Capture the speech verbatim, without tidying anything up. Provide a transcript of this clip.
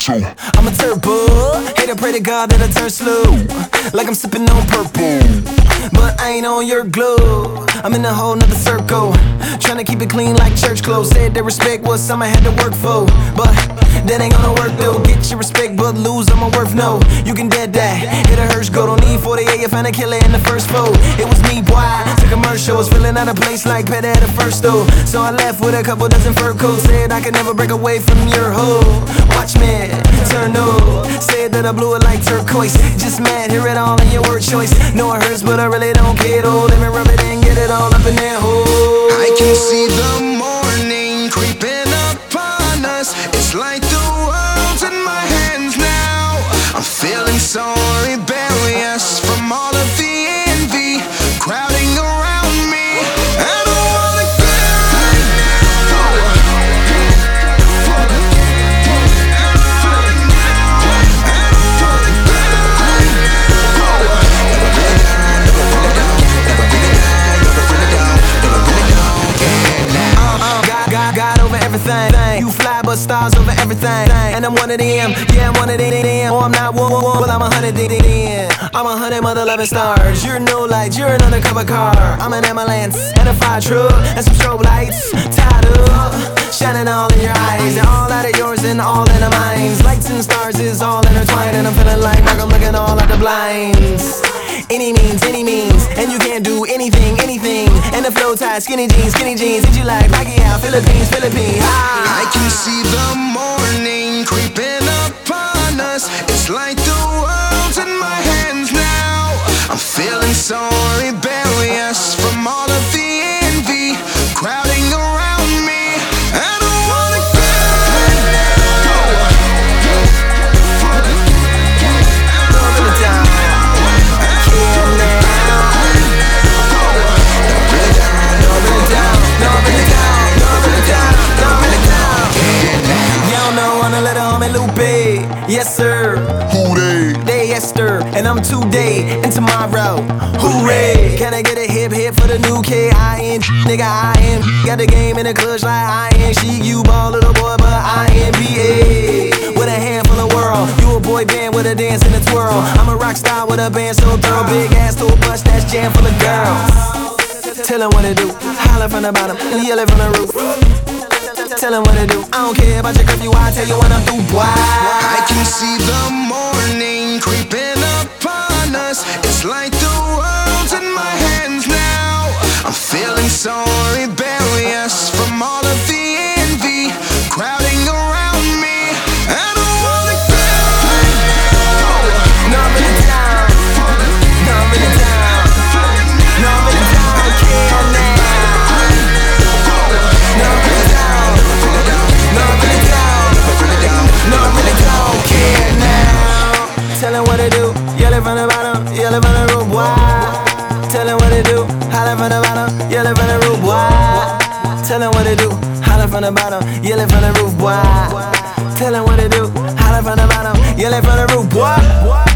too. I'm a turbo, hate to pray to God that I turn slow, like I'm sipping on purple, but I ain't on your glove. I'm in a whole nother circle, trying to keep it clean like church clothes. Said that respect was something I had to work for, but that ain't gonna work though. Get your respect but lose all my worth, no. You can dead that, hit a hearse, go, don't need forty-eight, you find a killer in the first foe. It was me, boy, took commercials, feeling out of place like Petty at the first though. So I left with a couple dozen fur coats, said I could never break away from your hoe. Watch me, turn no, said that I blew it like turquoise. Just mad, hear it all in your word choice. Know it hurts but I really don't care though. Let me rub it and get it all up in that hole. I can see the morning creeping upon us. It's like the world's in my hands now. I'm feeling so rebellious from all of the envy crowding around me. I don't wanna get right now. I don't wanna God over everything. You fly but stars over everything. And I'm one of them, yeah, I'm one of them. Oh, I'm not one, one, one, well, I'm a hundred them. I'm a hundred mother loving stars. You're no light, you're an undercover car. I'm an ambulance and a fire truck and some strobe lights tied up, shining all in your eyes. They're all out of yours and all in our minds. Lights and stars is all intertwined, and I'm feeling like Michael looking all at the blinds. Any means, any means, and you can't do anything, anything. And the flow tight, skinny jeans, skinny jeans. Did you like Pacquiao, Philippines, Philippines? Ah. I can see the morning creeping upon us. It's like the world's in my hands now. I'm feeling so rebellious from all of the envy crowding around me. I don't wanna get right now. Love it down. Yes sir, Who they? they Esther, and I'm today and tomorrow. Hooray! Can I get a hip hip for the new K I N? Nigga I am got the game in the clutch like I am. She you ball little boy, but I am B A with a handful of world. You a boy band with a dance and a twirl. I'm a rock star with a band so thorough. Big ass to a bus that's jam full of girls. Tell them what to do, holler from the bottom, yell it from the roof. Tell them what to do. I don't care about your curfew, I'll tell you when I'm through. Why? I can see the morning creeping upon us. It's like the world's in my hands now. I'm feeling so rebellious from all of the envy crowding around me. I don't wanna get right now. No, I'm really down. No, I'm really down. No, I'm really down. I can't now. No, I'm really down. No, I'm really down. No, I really don't care now. Tell them what to do, yell it from the bottom, yell it from the roof, why? Tell them what to do, holler from the bottom, yell it from the roof, why? Tell them what to do, holler from the bottom, yell it from the roof, why? Tell them what to do, holler from the bottom, yell it from the roof, why?